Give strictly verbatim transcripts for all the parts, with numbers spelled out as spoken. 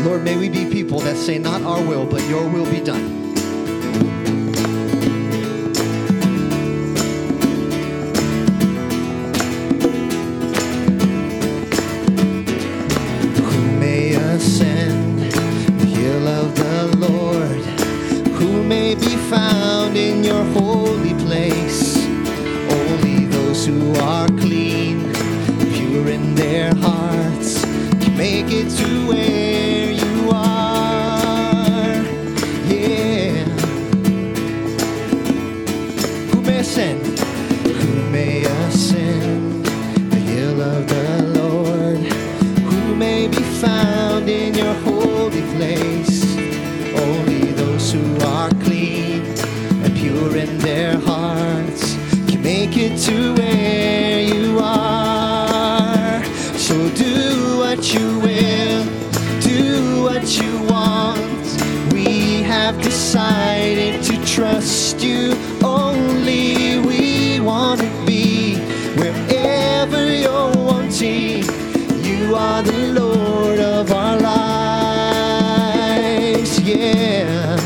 Lord, may we be people that say, not our will, but your will be done. Found in your holy place, only those who are clean, pure in their hearts, can make it to where you are. Yeah. Who may ascend? Who may ascend the hill of the Lord? Who may be found in your holy place? Only those who are clean, pure in their hearts, can make it to where you are. So do what you will, do what you want. We have decided to trust you. Only we want to be wherever you're wanting. You are the Lord of our lives, yeah.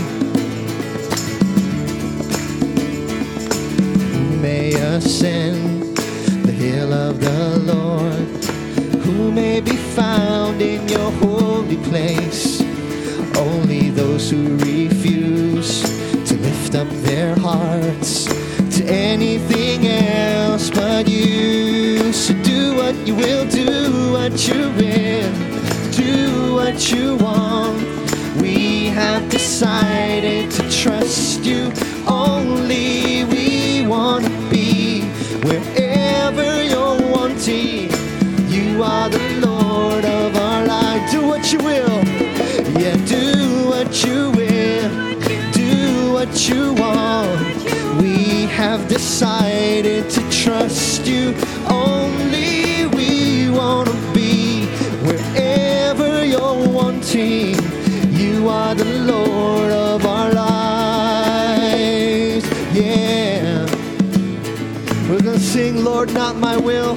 Ascend the hill of the Lord, who may be found in your holy place. Only those who refuse to lift up their hearts to anything else but you. So do what you will, do what you will, do what you want. We have decided to trust you. Only we want to be wherever you're wanting. You are the Lord of our life. Do what you will. Yeah, do what you will. Do what you want. We have decided to trust you. Only we want to be wherever you're wanting. You are the Lord of our lives. Yeah. We're going to sing, Lord, not my will,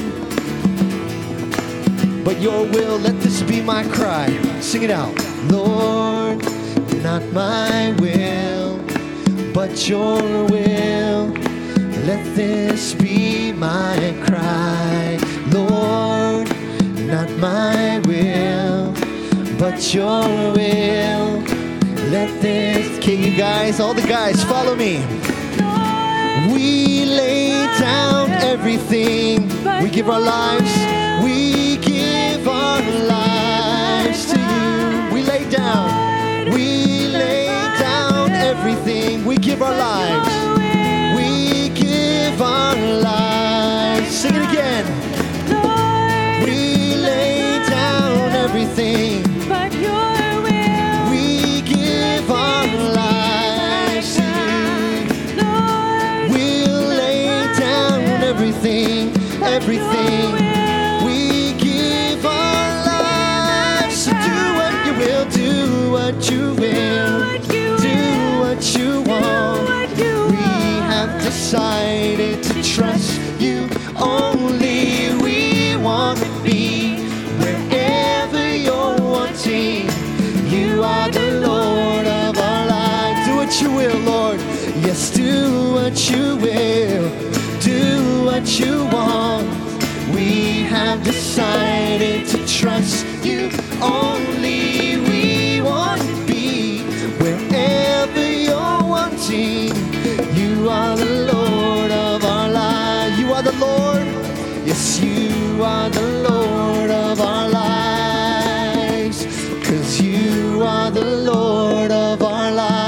but your will. Let this be my cry. Sing it out. Lord, not my will, but your will. Let this be my cry. Lord, not my will, but your will. Let this, okay, you guys, all the guys, follow me. We lay down everything. We give our lives. We give our lives to you. We lay down. We lay down everything. We give our lives. We give our lives. Sing it again. We lay down everything. But your will. We give our lives to you. Lord, We'll lay down everything, everything. We give our lives. So do what you will, do what you will, do what you want. We have decided to trust you. Only we want to be wherever you're wanting. You are the Lord of our lives. Do what you will, Lord. Yes, do what you will. Do what you want. We have decided to trust you. Only we want to be wherever you're wanting. You are the Lord of our lives. You are the Lord. Yes, you are the Lord of our lives. 'Cause you are the Lord of our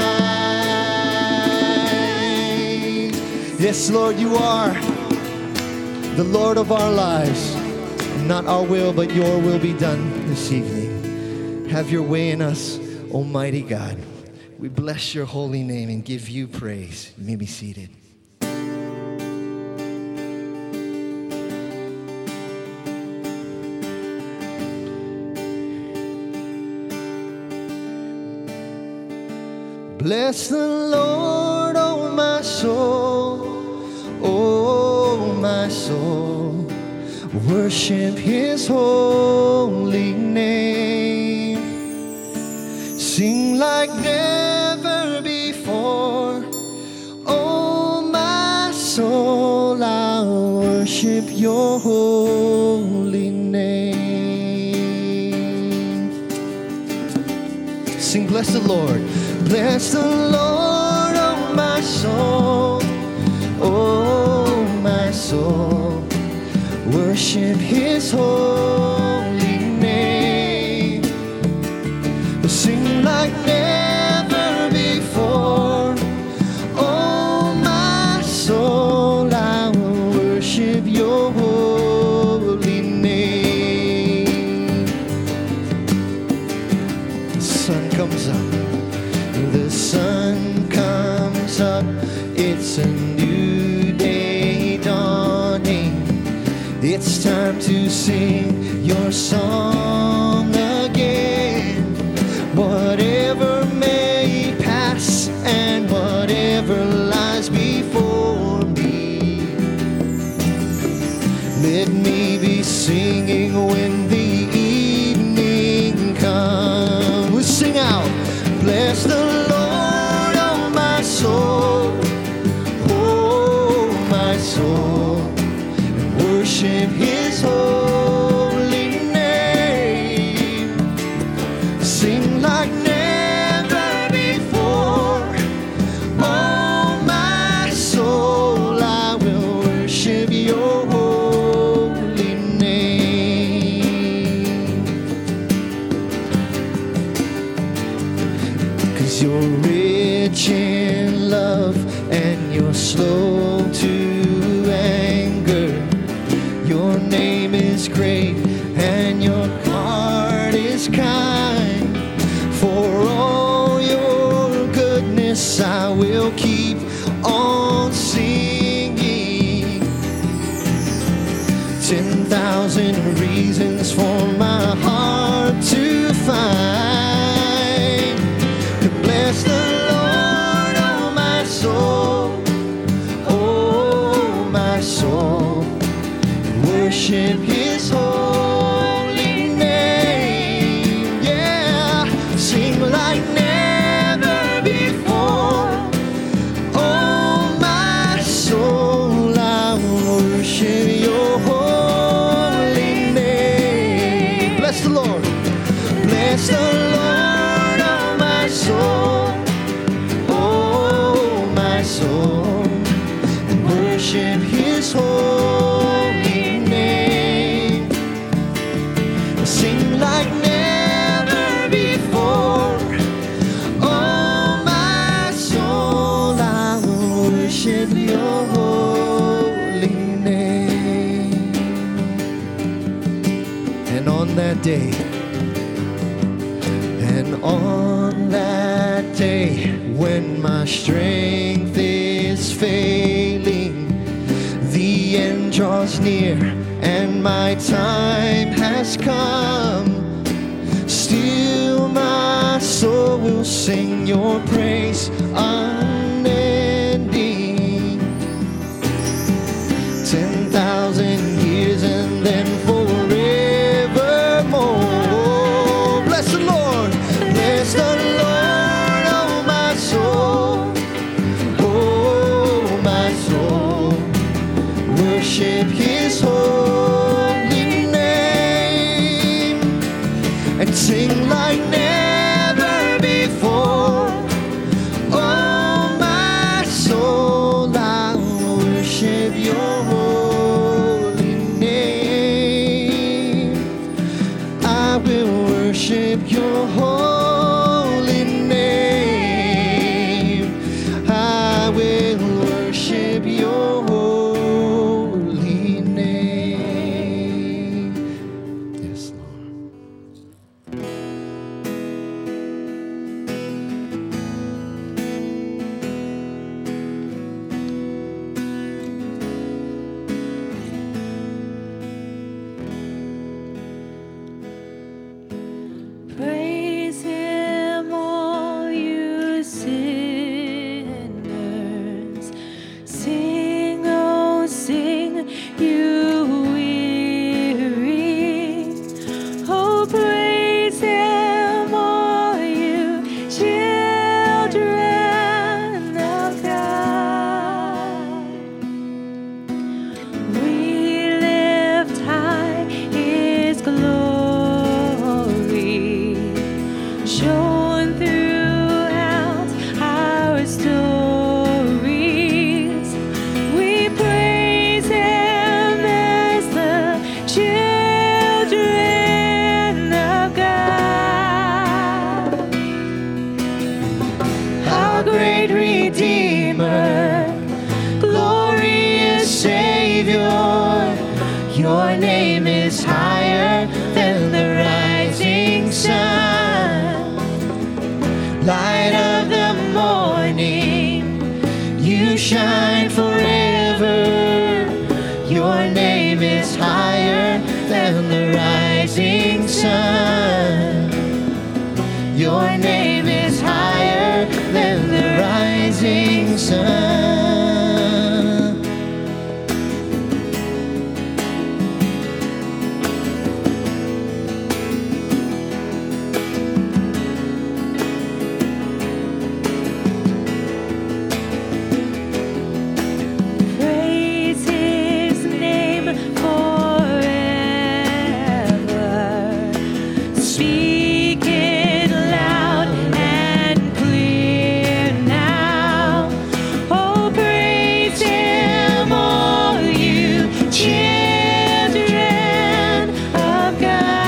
lives. Yes, Lord, you are the Lord of our lives. Not our will, but your will be done this evening. Have your way in us, Almighty God. We bless your holy name and give you praise. You may be seated. Bless the Lord, oh my soul, oh my soul. Worship his holy name. Sing like never before. Oh, my soul, I'll worship your holy name. Sing, bless the Lord. Bless the Lord, oh, my soul. Oh, my soul, worship his holy name. Sing like never before. Oh, my soul, I will worship your holy name. The sun comes up. The sun comes up. It's a new day dawning. It's time to sing your song again. Whatever may pass and whatever lies before me, let me be singing when the evening comes. We'll sing out. Bless the Lord, oh, my soul. Oh, my soul. And worship his holy name. Sing like never before. Oh, my soul, I will worship your holy name. 'Cause you're rich in love and you're slow to anger. Your name is great and your heart is kind. For all your goodness I will keep on singing. Ten thousand reasons for my heart to find. To bless the Lord, oh, my soul. Oh, my soul. Worship his holy name. Yeah, sing like never before. Oh, my soul, I worship your holy name. Bless the Lord. Bless the Lord, oh, my soul. Oh, my soul. And worship his holy name. Sing like never before. Oh, my soul, I will worship your holy name. And on that day, and on that day, when my strength is failing, the end draws near and my time has come. Still my soul will sing your praise unending. Ten thousand years and then forevermore. Bless the Lord. Bless the Lord, oh, my soul. Oh, my soul. Worship his holy name. And sing like never before. Oh, Your name is higher than the rising sun. Light of the morning, you shine forever. Your name is higher than the rising sun. Your name is higher than the rising sun. Praise His name forever. Speak it loud and clear now. Oh, praise Him, all you children of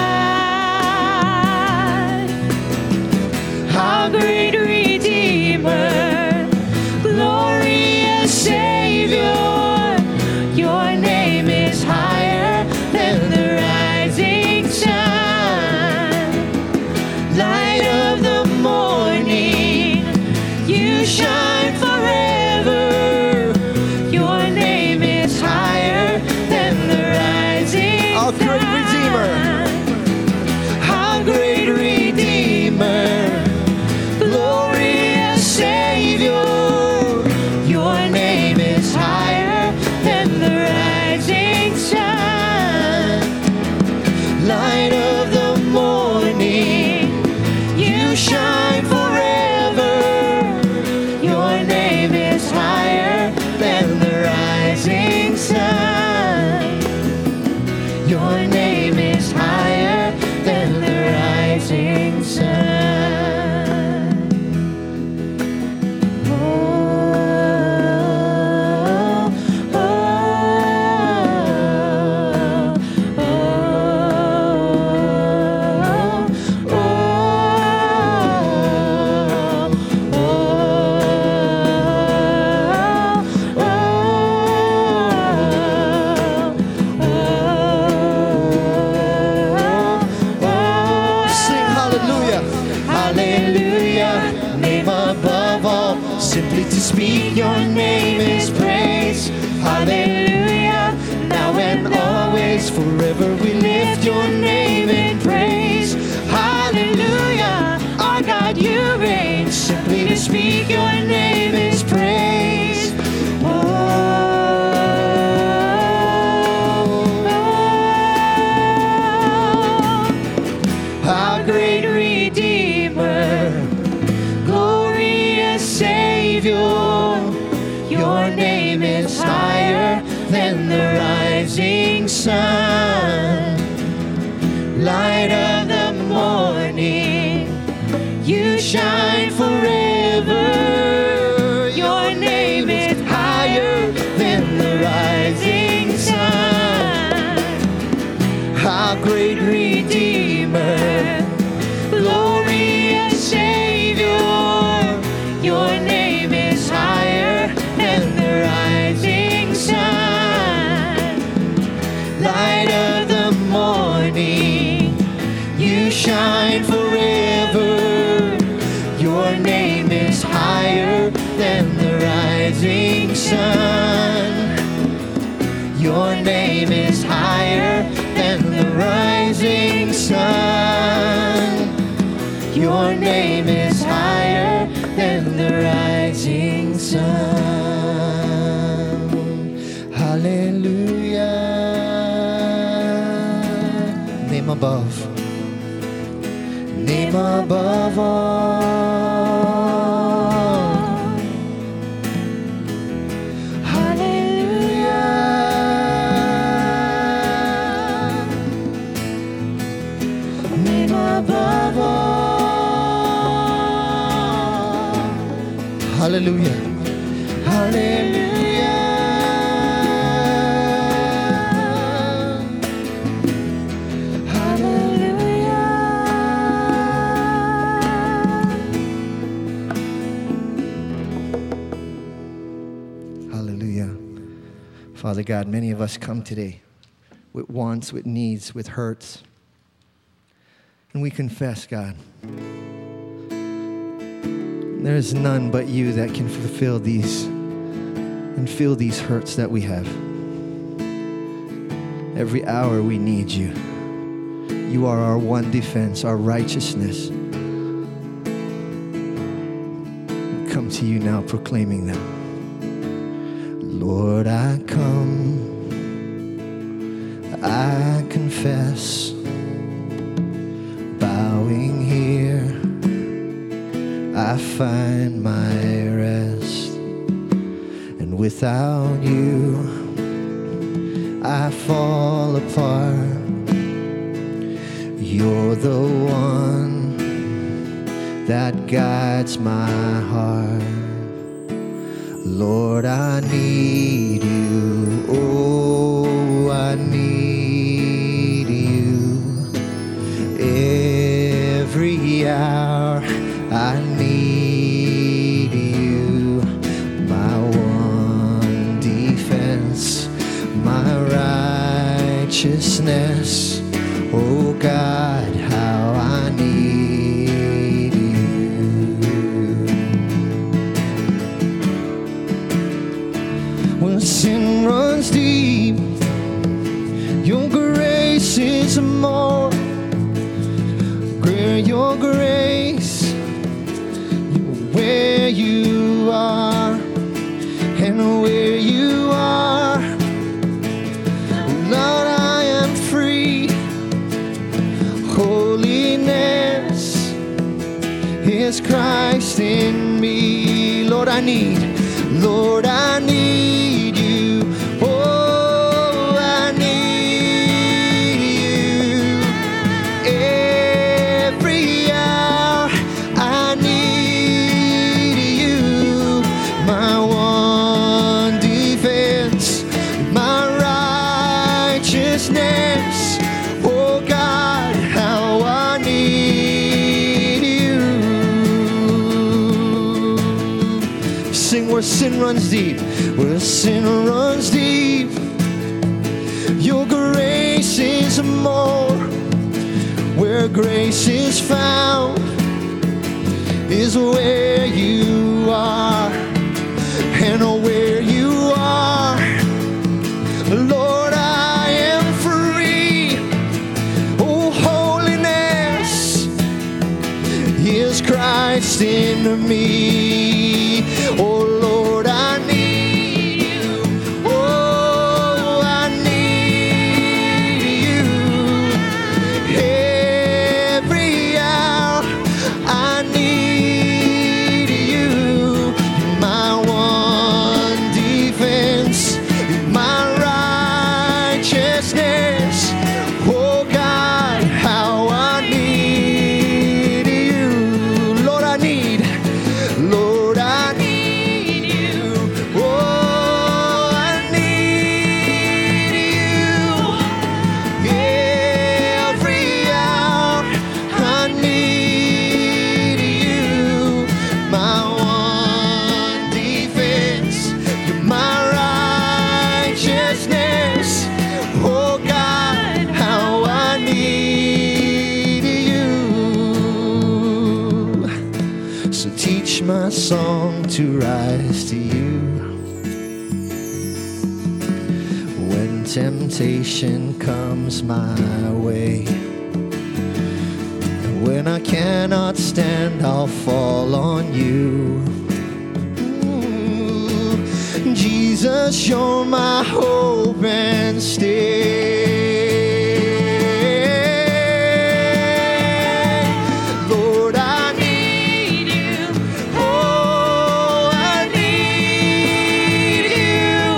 God. Our great Redeemer, glorious Savior, your name is higher than the rising sun. Light of the morning, you shine forever. Your name is higher than the rising Our great sun. Redeemer. Our great Redeemer, glorious Savior, your name is higher than the rising sun. Light of the morning, you shine forever. Your name is higher than the rising sun. Your name is higher than the rising sun. Oh, oh, oh, oh, Sing hallelujah, hallelujah, name above all. Simply to speak your name is praise. Hallelujah, now and always, forever we lift your name in praise. Hallelujah, our God you reign. Simply to speak your name is praise. Oh, our great Redeemer, glorious Savior, your name is higher than the rising sun. Light of the morning, you shine forever. Your name is higher than the rising sun. Our great Redeemer, glorious Savior, your name is higher than the rising sun. Light of the morning, you shine forever. Your name is higher than the rising sun. Your name is higher than the rising sun. Your name is higher than the rising sun. Hallelujah. Name above. Name above all. Name above all. Hallelujah. Hallelujah. Hallelujah. Father God, many of us come today with wants, with needs, with hurts. And we confess, God, there is none but you that can fulfill these and fill these hurts that we have. Every hour we need you. You are our one defense, our righteousness. We come to you now proclaiming them. Lord, I come, I confess, bowing here, I find my rest. And without you, I fall apart. You're the one that guides my heart. Lord, I need you. Oh, I need you. Every hour I need you. My one defense, my righteousness. Oh God, how I need you. When sin runs deep, your grace is more. Where your grace, where you are, and where you are, Lord, I am free. Holiness is Christ in me. Lord, I need, Lord, I need you. Oh, I need you. Every hour I need you. My one defense, my righteousness. Oh God, how I need you. Sing where sin runs deep, where sin runs deep. Your grace is more. Where grace is found is where you are, and where you are, Lord, I am free. Oh, holiness is Christ in me. Oh, Lord, I need you. Oh, I need you. Every hour I need you. My one defense, my righteousness. Oh God, how I need you. Lord, I need, Lord, I need you. Oh, I need you. Every hour I need you. My one defense, you're my righteousness. Oh God, how I need you. So teach my song to rise to you. When temptation comes my way, when I cannot stand, I'll fall on you. Ooh, Jesus, you're my hope and stay. Lord, I need you. Oh, I need you.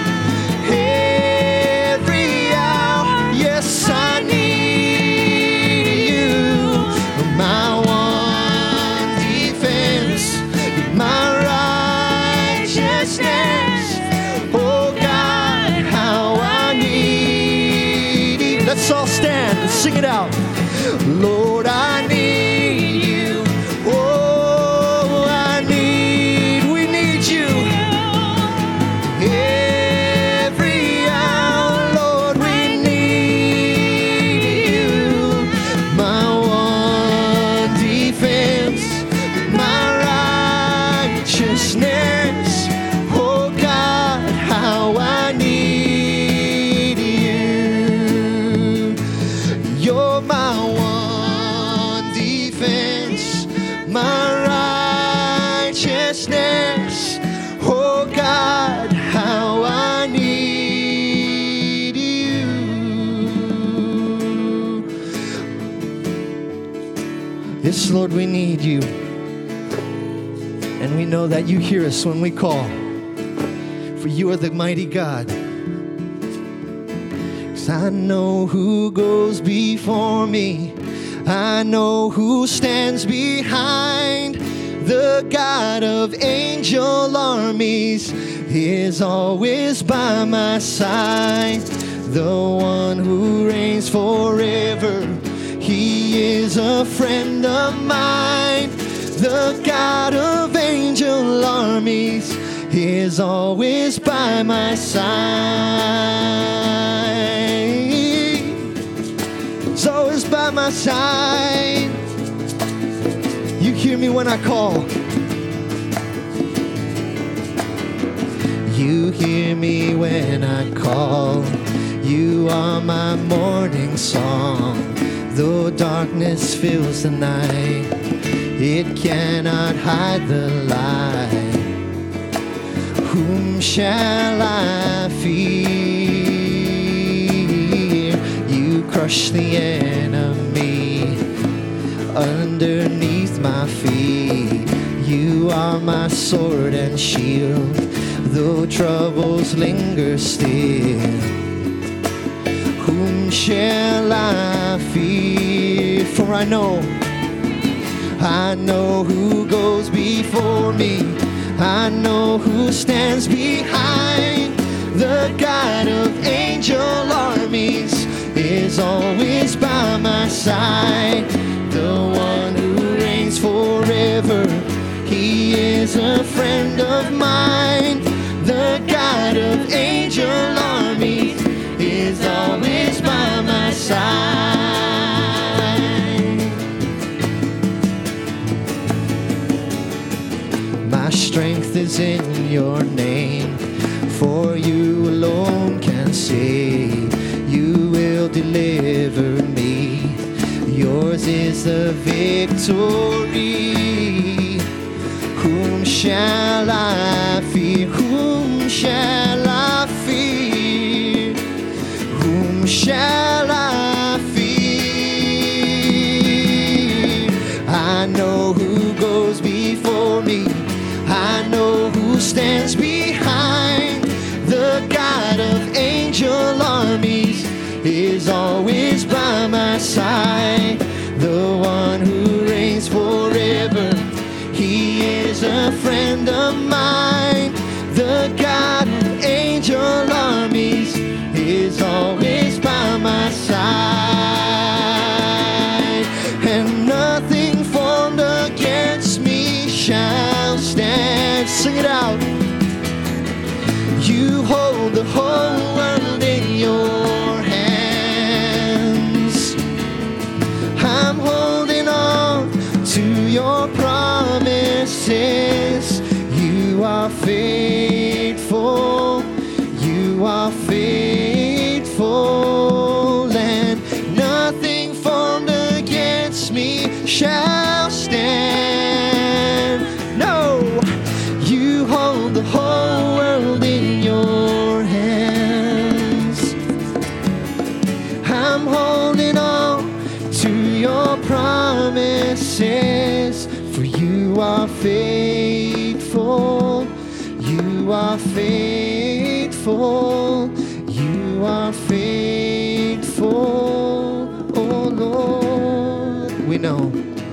Every hour, yes, I need you. My one defense, my righteousness. Oh God, how I need you. Let's all stand and sing it out. Lord, I need you. Oh, I need, we need you. Every hour, Lord, we need Yes, Lord, we need you. And we know that you hear us when we call. For you are the mighty God. 'Cause I know who goes before me. I know who stands behind. The God of angel armies is always by my side. The one who reigns forever, he is a friend of mine. The God of angel armies is always by my side. He's always by my side. You hear me when I call. You hear me when I call. You are my morning song. Though darkness fills the night, it cannot hide the light. Whom shall I fear? You crush the enemy underneath my feet. You are my sword and shield. Though troubles linger still, whom shall I fear? For I know, I know who goes before me. I know who stands behind. The God of angel armies is always by my side. The one who reigns forever, he is a friend of mine. The God of angel armies is always by my side. My strength is in your name, for you alone can save. You will deliver me. Yours is the victory. Whom shall I fear? Whom shall I fear? Whom shall I fear? I know who goes before me. I know who stands behind. The God of angel armies is always by my side. The one who reigns forever, he is a friend of mine. The God of angel armies is always by my side. And nothing formed against me shall stand. Sing it out. You hold the whole world in your hands. I'm holding on to your promises. You are faithful. You are faithful. And nothing formed against me shall stand. No, you hold the whole world in your hands. I'm holding on to your promises, for you are faithful. You are faithful. You are faithful, oh Lord. We know.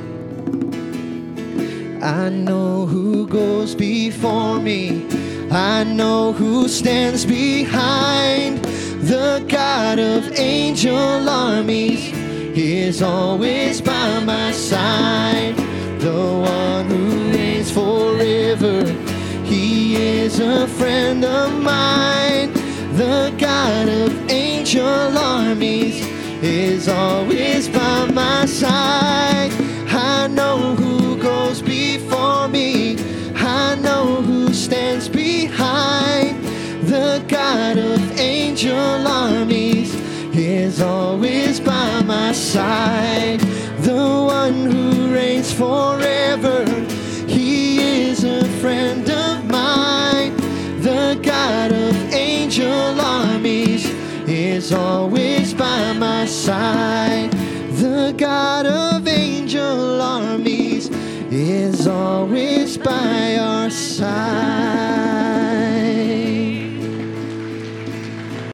I know who goes before me. I know who stands behind. The God of angel armies is always by my side. The one who reigns forever, he is a friend of mine. The God of angel armies is always by my side. I know who goes before me. I know who stands behind. The God of angel armies is always by my side. The one who reigns forever, he is a friend of mine. The God of angel armies is always by my side. The God of angel armies is always by our side.